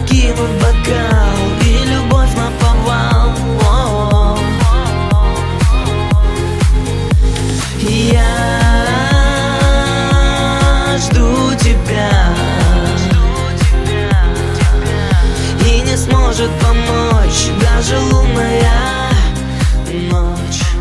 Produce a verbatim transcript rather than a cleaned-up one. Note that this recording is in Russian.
опрокинут бокал и любовь наповал. О-о-о. Я жду тебя, и не сможет помочь даже лунная ночь.